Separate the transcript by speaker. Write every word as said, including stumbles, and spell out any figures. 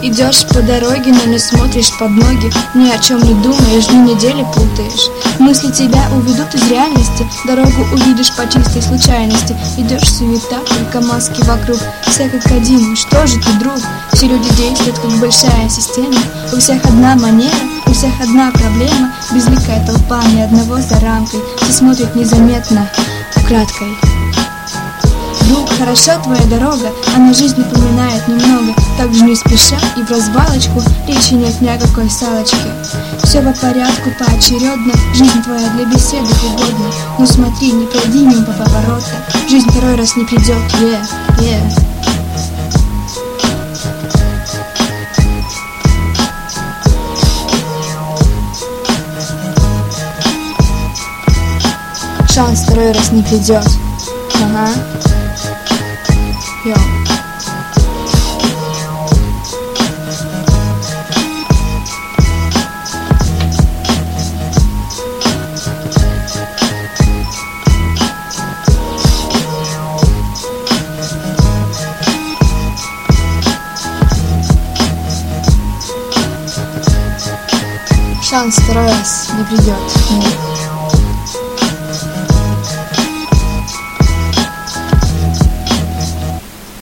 Speaker 1: Идешь по дороге, но не смотришь под ноги, ни о чем не думаешь, дни недели путаешь. Мысли тебя уведут из реальности, дорогу увидишь по чистой случайности. Идешь суета, только маски вокруг, все как один, что же ты, друг? Все люди действуют, как большая система, у всех одна манера, у всех одна проблема. Безликая толпа, ни одного за рамкой, все смотрят незаметно, украдкой. Друг, хороша твоя дорога, она жизнь напоминает немного. Так же не спеша и в развалочку, речи нет ни о какой салочке. Все по порядку, поочередно, жизнь твоя для беседы угодна. Но смотри, не пройди мимо поворота, жизнь второй раз не придет, yeah, yeah. Шанс второй раз не придет. Ага. Йо. Шанс второй раз не придет.